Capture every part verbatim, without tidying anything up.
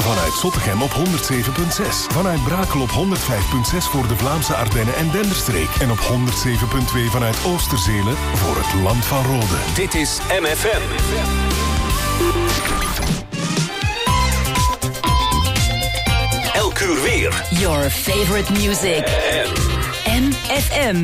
Vanuit Zottegem op honderd zeven komma zes. Vanuit Brakel op honderd vijf komma zes voor de Vlaamse Ardennen en Denderstreek. En op honderd zeven komma twee vanuit Oosterzelen voor het Land van Rode. Dit is M F M. Elk uur weer. Your favorite music. M F M.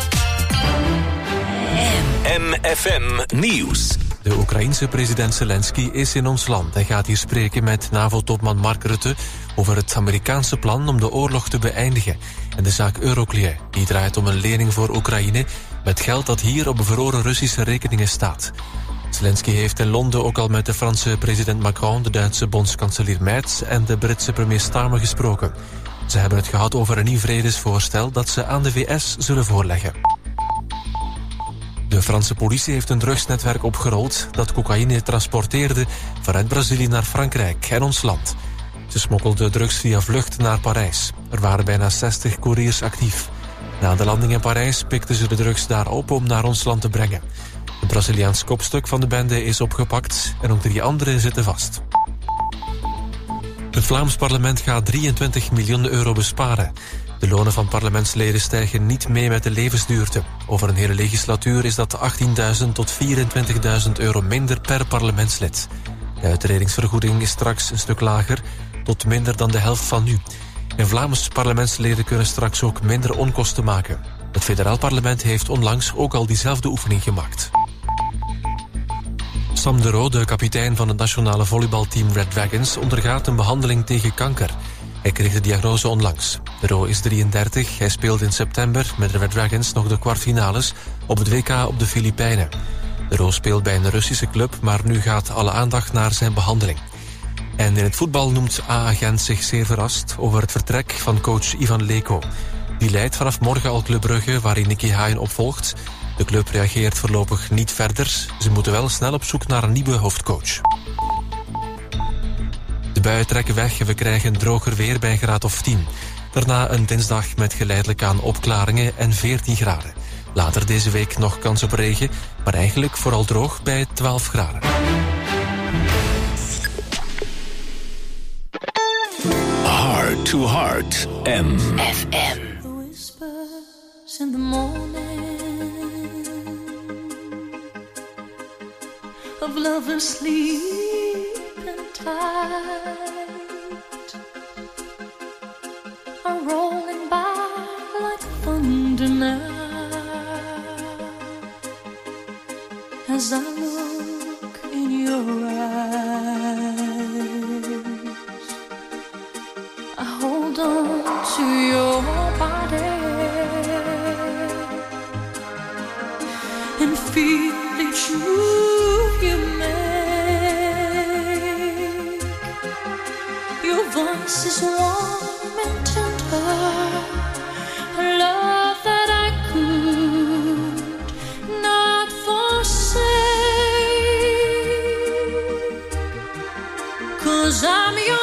M F M Nieuws. De Oekraïense president Zelensky is in ons land. Hij gaat hier spreken met NAVO-topman Mark Rutte over het Amerikaanse plan om de oorlog te beëindigen en de zaak Euroclear. Die draait om een lening voor Oekraïne met geld dat hier op bevroren Russische rekeningen staat. Zelensky heeft in Londen ook al met de Franse president Macron, de Duitse bondskanselier Merz en de Britse premier Starmer gesproken. Ze hebben het gehad over een nieuw vredesvoorstel dat ze aan de V S zullen voorleggen. De Franse politie heeft een drugsnetwerk opgerold dat cocaïne transporteerde vanuit Brazilië naar Frankrijk en ons land. Ze smokkelden drugs via vlucht naar Parijs. Er waren bijna zestig couriers actief. Na de landing in Parijs pikten ze de drugs daar op om naar ons land te brengen. Een Braziliaans kopstuk van de bende is opgepakt en ook drie anderen zitten vast. Het Vlaams parlement gaat drieëntwintig miljoen euro besparen. De lonen van parlementsleden stijgen niet mee met de levensduurte. Over een hele legislatuur is dat achttienduizend tot vierentwintigduizend euro minder per parlementslid. De uitredingsvergoeding is straks een stuk lager, tot minder dan de helft van nu. En Vlaamse parlementsleden kunnen straks ook minder onkosten maken. Het federaal parlement heeft onlangs ook al diezelfde oefening gemaakt. Sam de Roo, de kapitein van het nationale volleybalteam Red Dragons, ondergaat een behandeling tegen kanker. Hij kreeg de diagnose onlangs. De Roo is drieëndertig. Hij speelde in september met de Red Dragons nog de kwartfinales op het W K op de Filipijnen. De Roo speelt bij een Russische club, maar nu gaat alle aandacht naar zijn behandeling. En in het voetbal noemt A A Gent zich zeer verrast over het vertrek van coach Ivan Leko. Die leidt vanaf morgen al Club Brugge, waarin Nicky Hayen opvolgt. De club reageert voorlopig niet verder. Ze moeten wel snel op zoek naar een nieuwe hoofdcoach. De buien trekken weg en we krijgen droger weer bij een graad of tien. Daarna een dinsdag met geleidelijk aan opklaringen en veertien graden. Later deze week nog kans op regen, maar eigenlijk vooral droog bij twaalf graden. Heart to Heart. M F M. The whispers in the morning of lovers sleeping tight are rolling by like thunder now as I look in your eyes. I hold on to your body and feel each move you make. Your voice is warm and tender, a love that I could not forsake, 'cause I'm your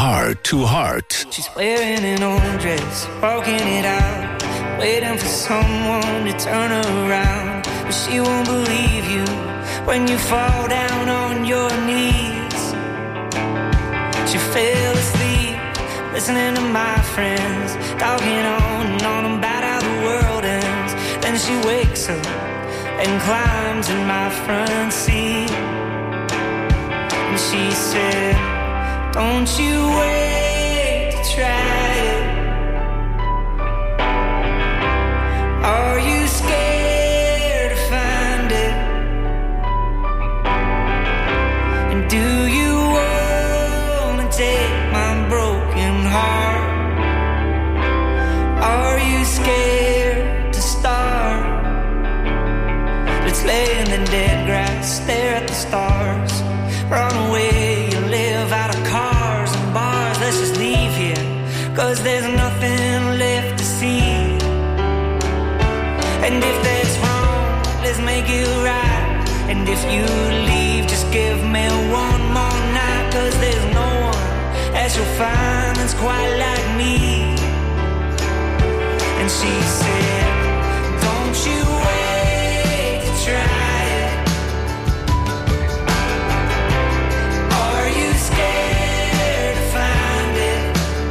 Heart to Heart. She's wearing an old dress, walking it out, waiting for someone to turn her around. But she won't believe you when you fall down on your knees. She fell asleep, listening to my friends, talking on and on about how the world ends. Then she wakes up and climbs in my front seat. And she said, don't you wait to try it. Are you scared to find it? And do you wanna take my broken heart? Are you scared to start? Let's lay in the dead grass, stare at the stars, run away and live out of cars and bars. Let's just leave here, cause there's nothing left to see. And if that's wrong, let's make it right. And if you leave, just give me one more night. Cause there's no one else you'll find that's quite like me. And she said, don't you wait to try it. Are you scared to find it?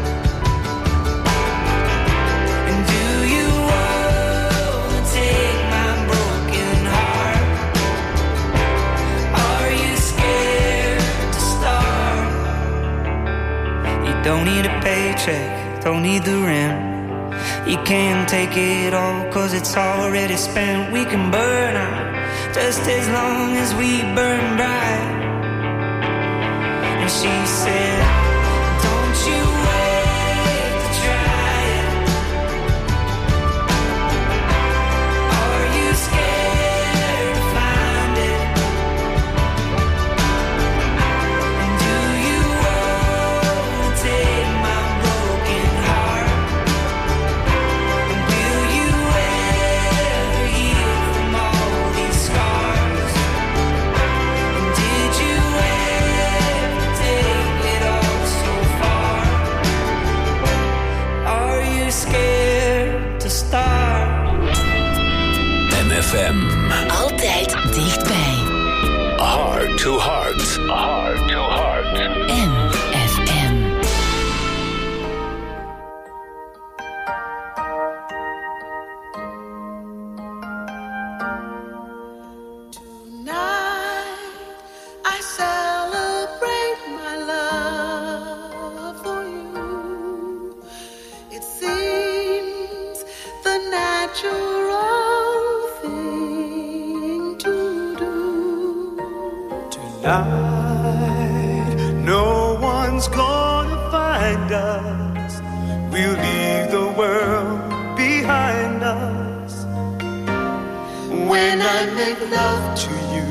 And do you wanna take my broken heart? Are you scared to start? You don't need a paycheck, don't need the rent. You can't take it all, cause it's already spent. We can burn out just as long as we burn bright. And she said, don't you wait to try it. Are you scared to find it? And do you wanna take my broken heart? And will you ever heal from all these scars? And did you ever take it all so far? Are you scared to start? M F M. Altijd dichtbij. Heart to Heart. Heart to Heart. M F M. Tonight I celebrate my love for you. It seems the natural thing to do. Tonight, no one's gonna find us. We'll leave the world behind us. When I make love to you,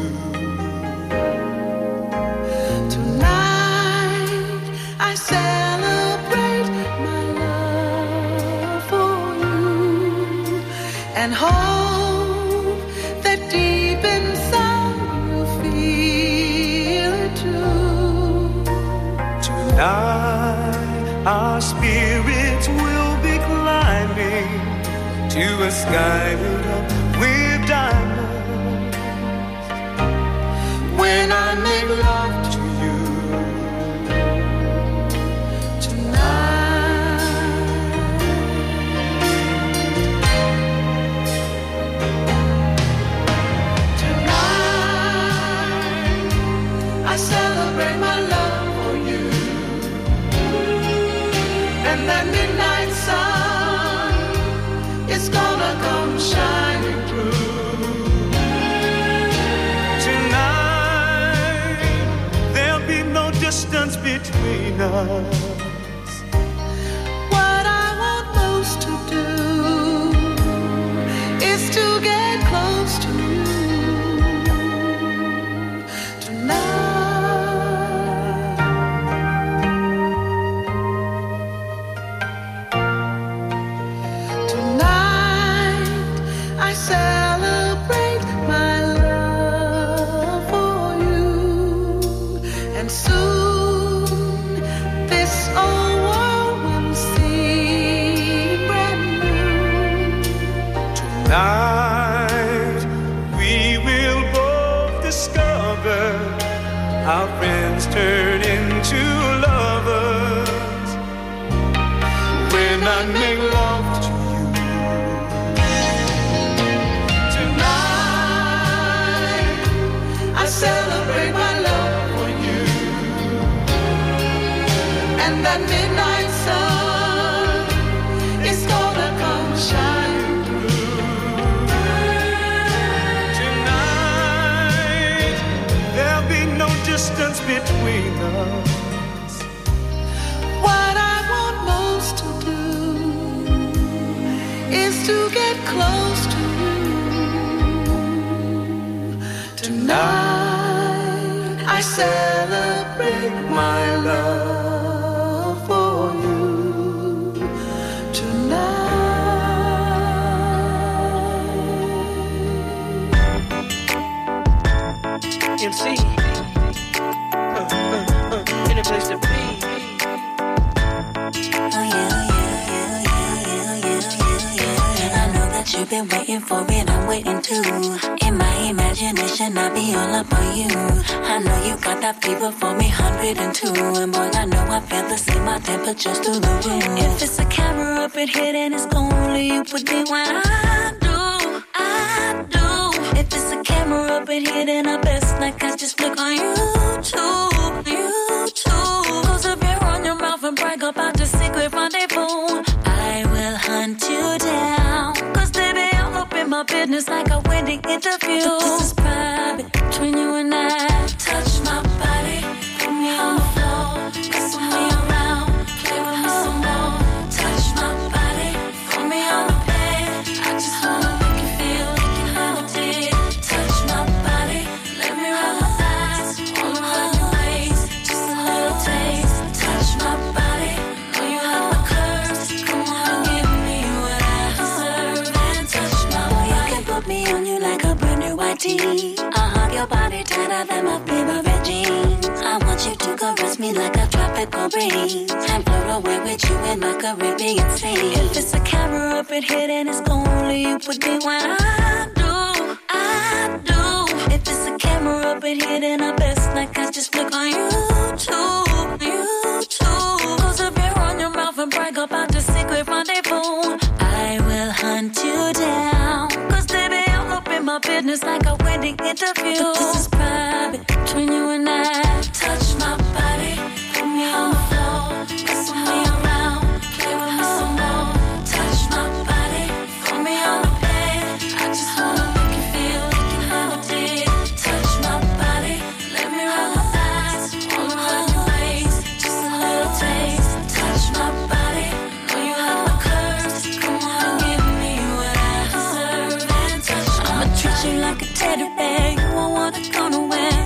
Tonight I celebrate my love for you and hope that deep inside you feel it too. tonight our spirits will be climbing to a sky lit up with diamonds. When I make love to you I celebrate my love for you, and that midnight sun is gonna come shining through. tonight, there'll be no distance between us. What I want most to do is to get close to you tonight. I celebrate my love for you, and soon this how friends turn into lovers when I make love to you. Tonight I celebrate my love for you, and that midnight sun is gonna come shine through. Tonight there'll be no distance between us. What I want most to do is to get close to you. Tonight I celebrate my love for you. Tonight M C, uh, uh, uh, any place to be. You've been waiting for it, I'm waiting too. In my imagination, I'll be all up on you. I know you got that fever for me, one hundred and two. And boy, I know I feel the same, my temperature's through the roof. If it's a camera up in here, then it's only you put me when I do, I do. If it's a camera up in here, then I best like I just flick on YouTube, YouTube. Close up your on your mouth and brag about the secret rendezvous. I will hunt you down, cause baby, I'm up in my business like a wedding interview. But this is private, between you and I. Touch my body, put me on the floor, kiss me around, play with me some more. Touch my body, put me on the bed, I just wanna make you feel like you never did. Touch my body, let me rub my thighs, all around your waist, just a little taste. Touch my body, know you have my curves, come on, give me what I deserve. And touch my body, you can put me on you like a brand new white tee. I'll hug your body tighter than my favorite jeans. I want you to caress me like a tropical breeze and float away with you in my Caribbean sea. If it's a camera up in here, then it's only you put me when I do, I do. If it's a camera up in here, then I best like I just flick on YouTube, YouTube. Close up your on your mouth and brag about the secret rendezvous. I will hunt you down, cause baby, I'm up in my business like a wedding interview. But this is private, between you and I. Touch my body, put me on the floor, kiss me around, play with me some more. Touch my body, put me on the bed, I just wanna make you feel like you never did. Touch my body, let me rub my thighs, all around your waist, just a little taste. Touch my body, know you have my curves, come on, give me what I deserve. And touch my I'ma treat you like a teddy bear, you won't wanna go nowhere.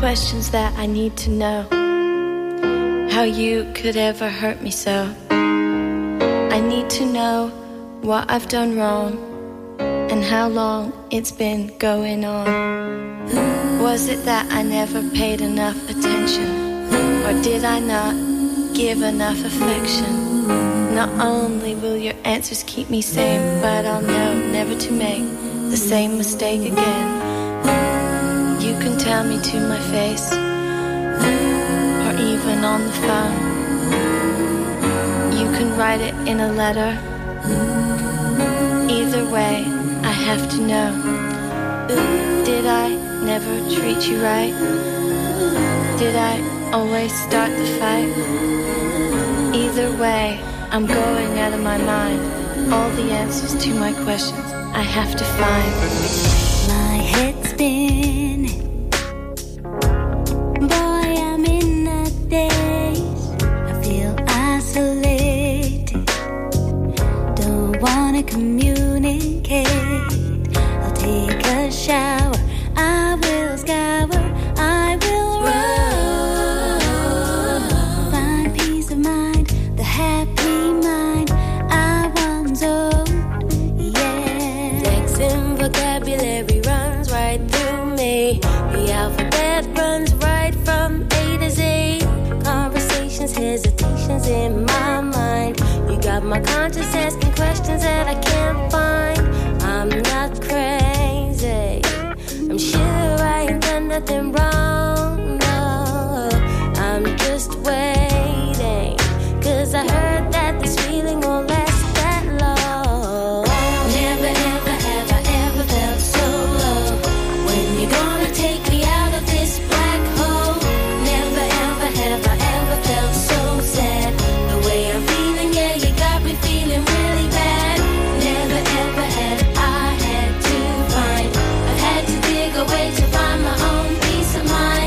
questions that I need to know. How you could ever hurt me so. I need to know what I've done wrong and how long it's been going on. Was it that I never paid enough attention, or did I not give enough affection? Not only will your answers keep me sane, but I'll know never to make the same mistake again. You can tell me to my face, or even on the phone. You can write it in a letter. Either way, I have to know. Did I never treat you right? Did I always start the fight? Either way, I'm going out of my mind. All the answers to my questions I have to find. My head's spinning. Boy, I'm in a daze. I feel isolated. Don't wanna communicate. I'll take a shower. I will scour. I will run. Find peace of mind. The happy mind I once owned. Yeah. Texting vocabulary runs right through me. The alphabet runs right from A to Z. Conversations, hesitations in my mind. You got my conscience asking questions that I can't find. I'm not crazy. I'm sure I ain't done nothing wrong. No, I'm just waiting. Cause I heard that this feeling won't last that long. Never ever have I ever felt so low. When you gonna take me out of this black hole? Never ever have I ever felt so sad. The way I'm feeling, yeah, you got me feeling really bad. Never ever had I had to find. I've had to dig away to find my own peace of mind.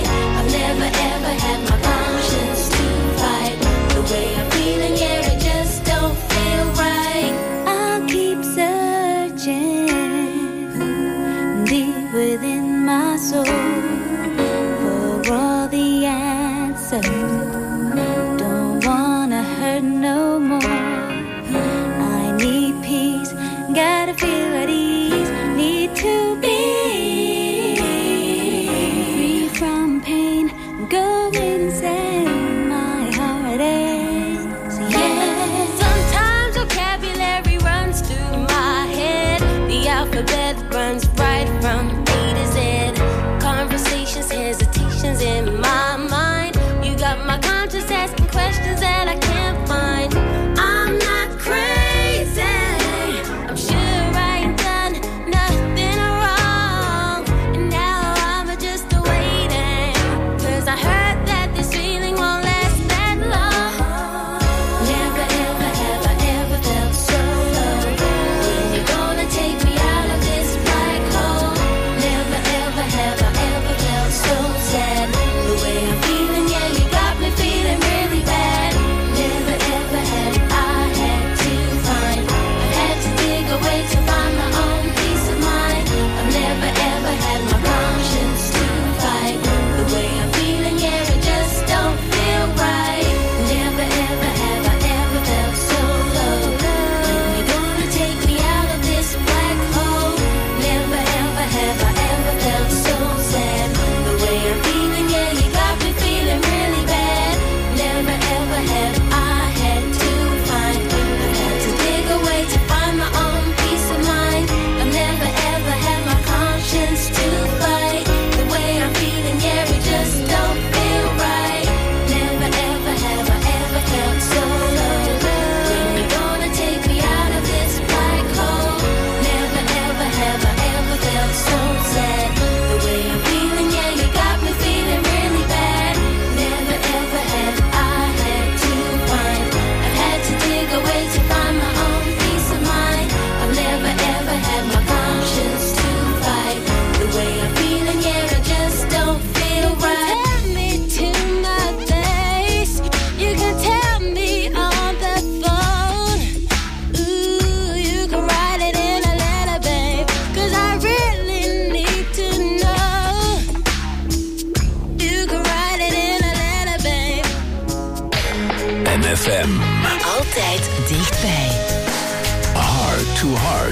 Altijd dichtbij. Heart to Heart.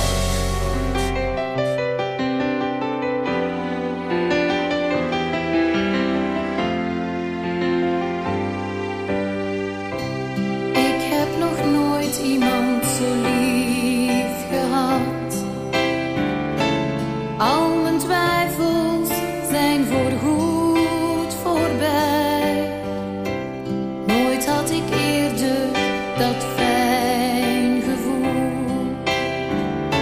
Ik heb nog nooit iemand zo lief gehad. Al mijn twijfels zijn voorgoed voorbij. Nooit had ik eerder dat fijn gevoel.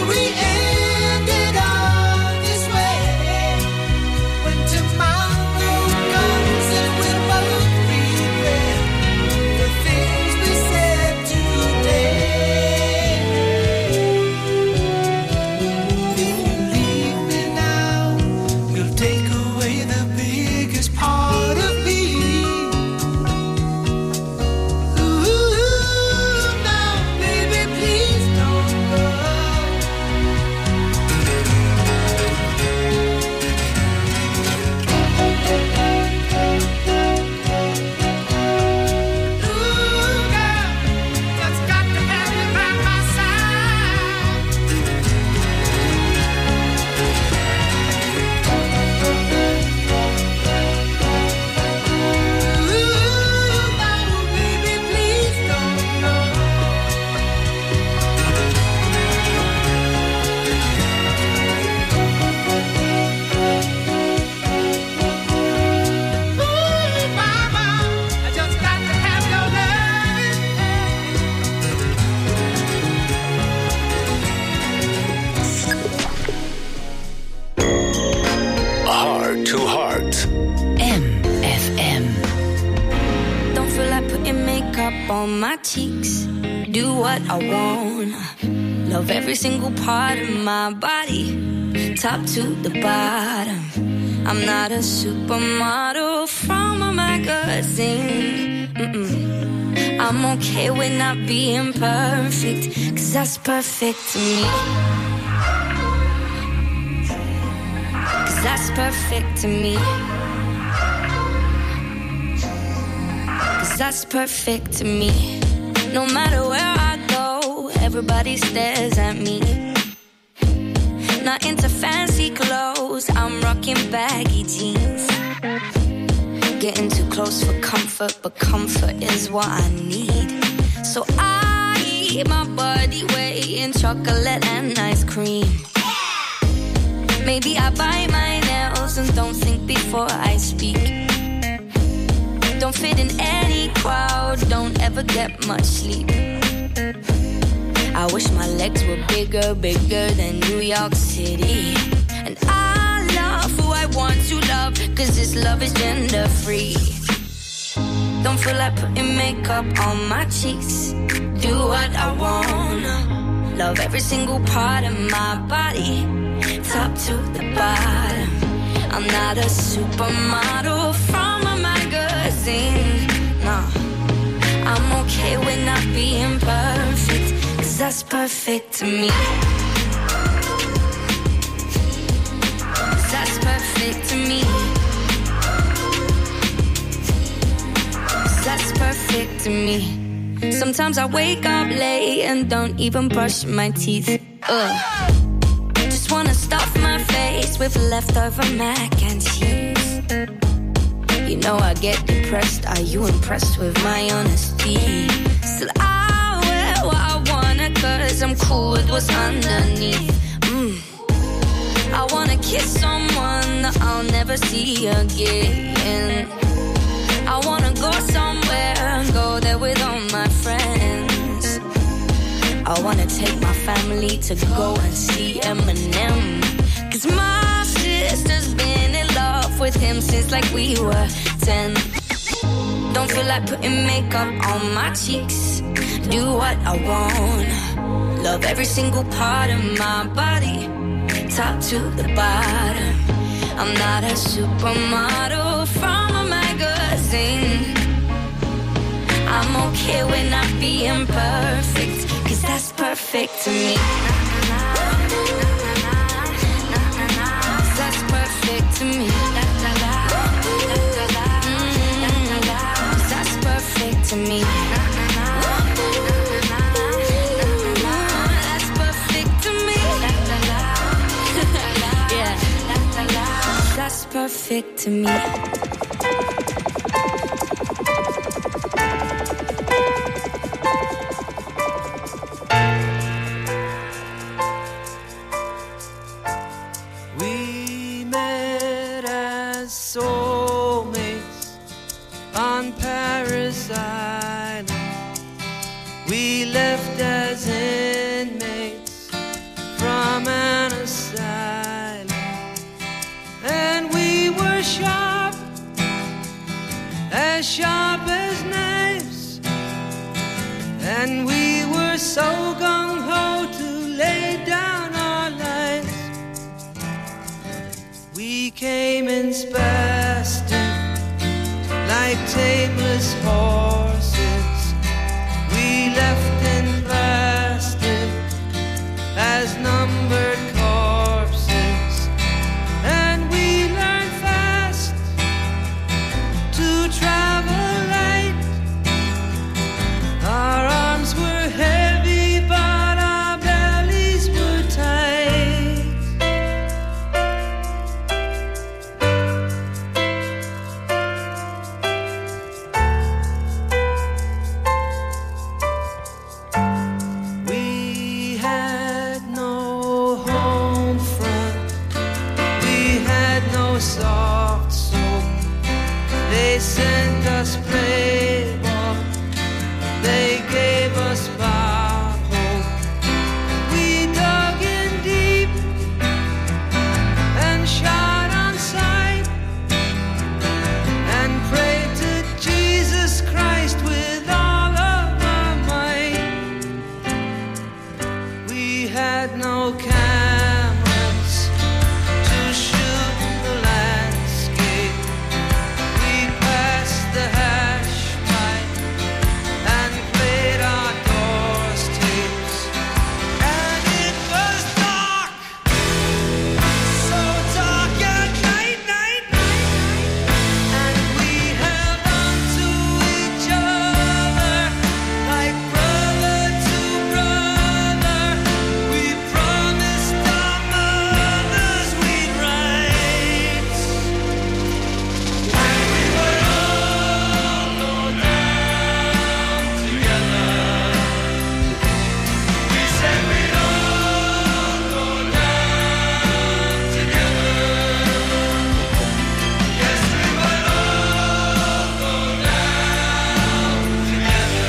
On my cheeks, do what I want. Love every single part of my body, top to the bottom. I'm not a supermodel from a magazine. Mm-mm. I'm okay with not being perfect, 'cause that's perfect to me. 'Cause that's perfect to me. That's perfect to me. No matter where I go, everybody stares at me. Not into fancy clothes, I'm rocking baggy jeans. Getting too close for comfort, but comfort is what I need. So I eat my body weight in chocolate and ice cream. Maybe I bite my nails and don't think before I speak. Don't fit in any crowd, don't ever get much sleep. I wish my legs were bigger, bigger than New York City. And I love who I want to love, 'cause this love is gender free. Don't feel like putting makeup on my cheeks. Do what I wanna. Love every single part of my body, top to the bottom. I'm not a supermodel from a magazine. No, I'm okay with not being perfect, 'cause that's perfect to me. 'Cause that's perfect to me. 'Cause that's perfect to me. Sometimes I wake up late and don't even brush my teeth. Ugh. Just wanna stuff my face with leftover mac and cheese. You know I get depressed, are you impressed with my honesty? Still I wear what I wanna, 'cause I'm cool with what's underneath. mm. I wanna kiss someone that I'll never see again. I wanna go somewhere and go there with all my friends. I wanna take my family to go and see Eminem, 'cause my sister's been in love with him since like we were ten. Don't feel like putting makeup on my cheeks. Do what I want. Love every single part of my body, top to the bottom. I'm not a supermodel from a magazine. I'm okay with not being perfect, 'cause that's perfect to me. That's perfect to me. Mm-hmm. That's perfect to me. That's perfect to me. Yeah. That's perfect to me. We left as inmates from sharp as knives, and we were so gung-ho to lay down our lives. We came in spastic like tameless horses. We left in plastic as numbered corpses, and we learned fast to travel light. Our arms were heavy, but our bellies were tight. We had no home front, we had no soft soap. They sent us Playboy, they gave us Bob Hope. We dug in deep and shot on sight, and prayed to Jesus Christ with all of our might. We had no cameras to shoot the landscape. We passed the hash pipe and played our doors tapes. And it was dark, so dark at night, night, night. And we held on to each other like brother to brother. We promised our mothers we'd write, and we would all go down together. We said we'd all go down together. Yes, we would all go down together.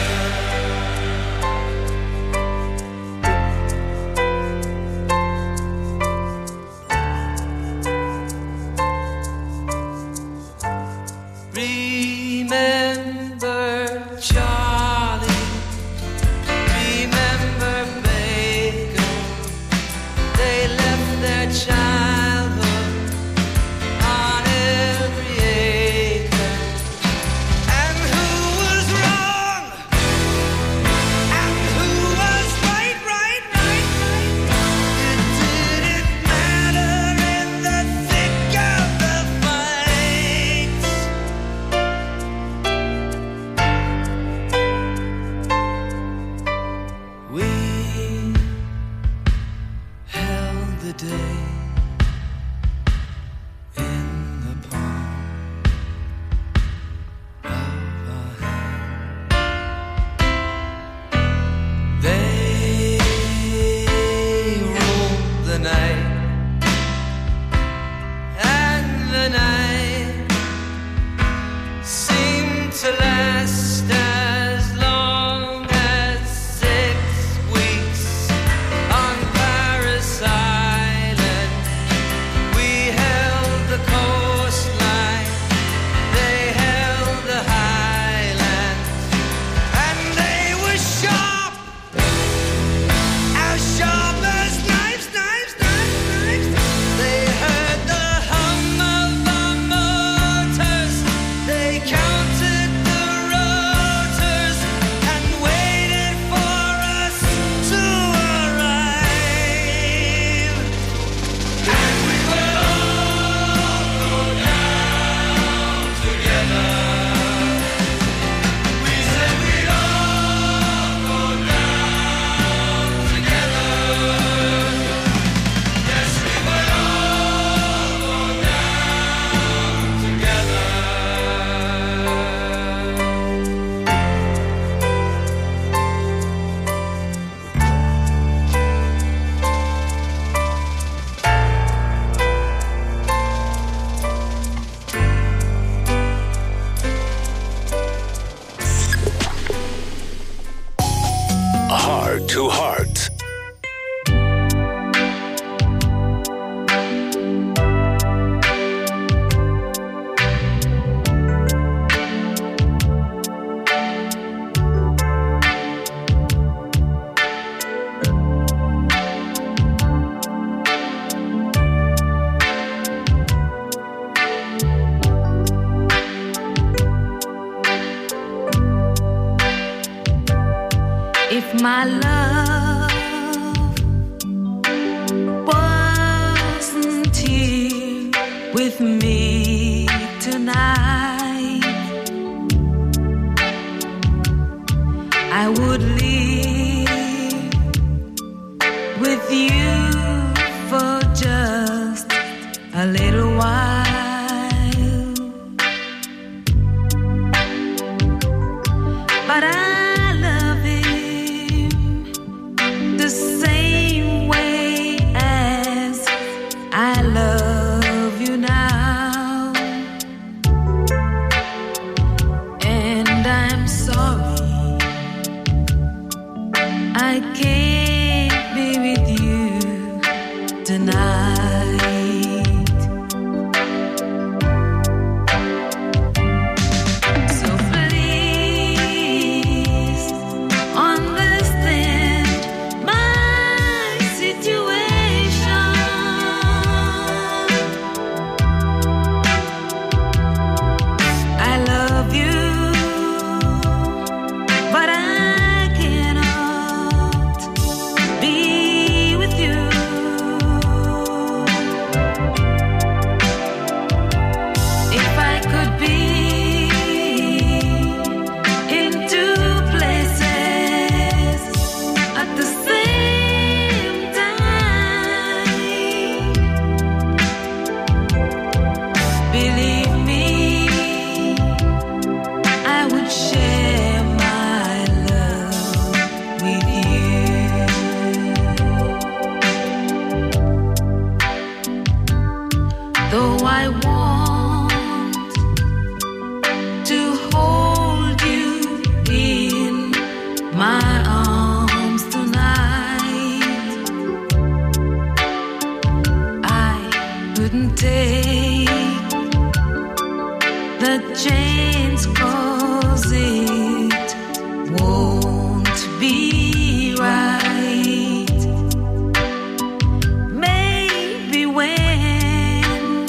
Remember Charlie, remember Baker. They left their childhood on every acre. And who was wrong? And who was right, right, right, right? It didn't matter in the thick of the fight. We held the day in the palm of our hand. They ruled the night, and the night seemed to last as long as six weeks on Paris Island. with me tonight. I would live with you for just a little while, but I love him the same way as I love you now, and I'm sorry I can't be with you tonight. So please understand my situation. I love you, but I cannot be with you. If I could be in two places at the same time, believe me, I would share my love with you. Though I want to hold you in my arms tonight, I couldn't take the chance, 'cause it won't be right. Maybe when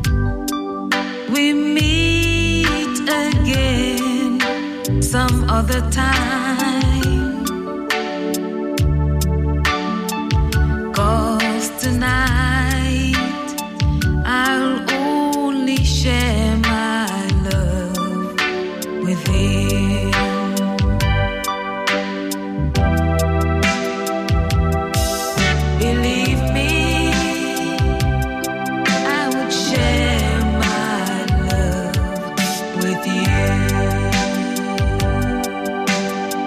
we meet again some other time, 'cause tonight I'll only share my love with him. Believe me, I would share my love with you.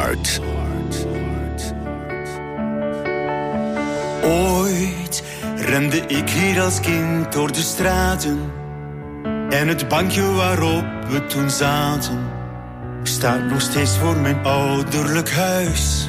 heart. Ooit rende ik hier als kind door de straten. En het bankje waarop we toen zaten staat nog steeds voor mijn ouderlijk huis.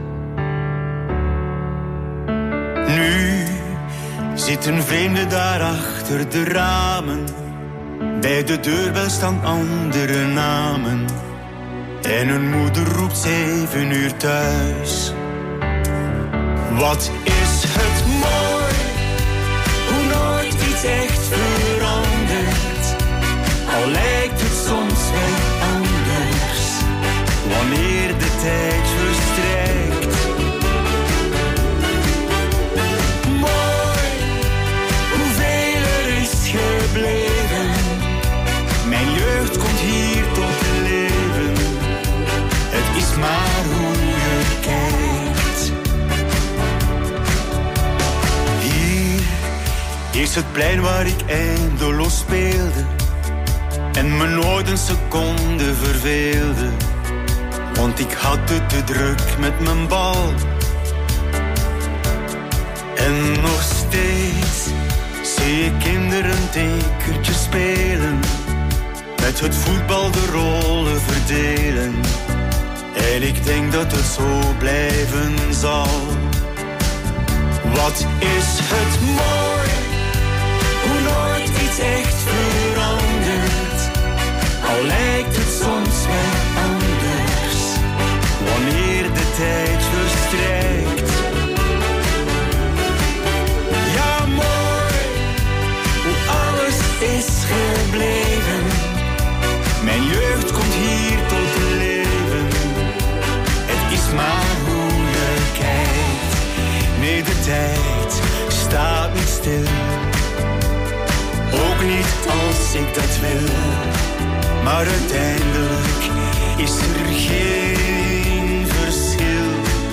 Nu zitten vreemden daar achter de ramen. Bij de deurbel staan andere namen. En hun moeder roept zeven uur thuis. Wat is het mooi, hoe nooit iets echt verandert. Al lijkt het soms wel anders, wanneer de tijd verstrijkt. Mooi, hoeveel er is gebleven. Mijn jeugd komt hier tot leven. Het is maar hoe je kijkt. Hier is het plein waar ik eindeloos speelde en me nooit een seconde verveelde, want ik had het te druk met mijn bal. En nog steeds zie ik kinderen tekertjes spelen, met het voetbal de rollen verdelen. En ik denk dat het zo blijven zal. Wat is het mooi, hoe nooit iets echt verandert. Al lijkt het soms wel anders, wanneer de tijd verstrijkt. Ja, mooi, hoe alles is gebleven. Mijn jeugd komt hier tot leven. Het is maar hoe je kijkt. Nee, de tijd staat niet stil. Ook niet als ik dat wil. Maar uiteindelijk is er geen verschil.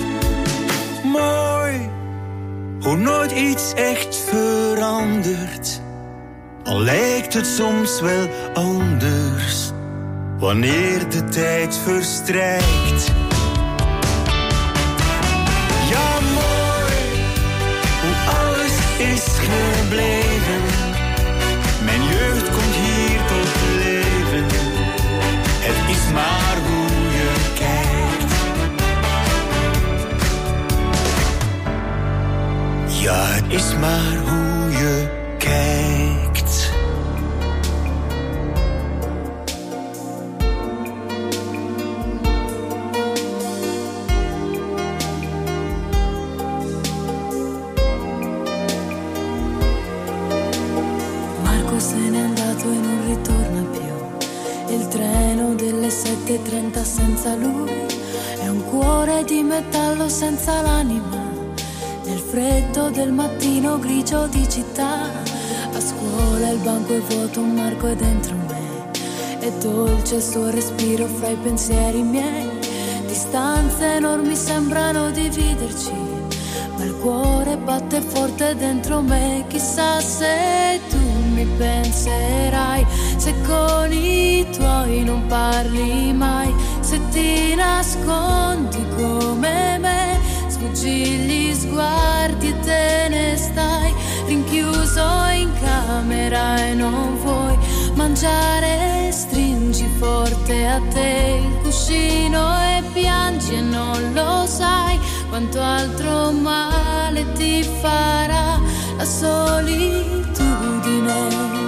Mooi, hoe nooit iets echt verandert. Al lijkt het soms wel anders, wanneer de tijd verstrijkt. Ja, mooi, hoe alles is gebleven. Mijn jeugd komt hier tot leven. Het is maar hoe je kijkt. Ja, het is maar hoe je kijkt. sette e trenta senza lui è un cuore di metallo senza l'anima nel freddo del mattino grigio di città. A scuola il banco è vuoto, un marco è dentro me, è dolce il suo respiro fra i pensieri miei. Distanze enormi sembrano dividerci, ma il cuore batte forte dentro me. Chissà se tu mi penserai, se con i tuoi non parli mai, se ti nascondi come me, sfuggi gli sguardi e te ne stai rinchiuso in camera e non vuoi mangiare, stringi forte a te il cuscino e piangi e non lo sai quanto altro male ti farà la solitudine.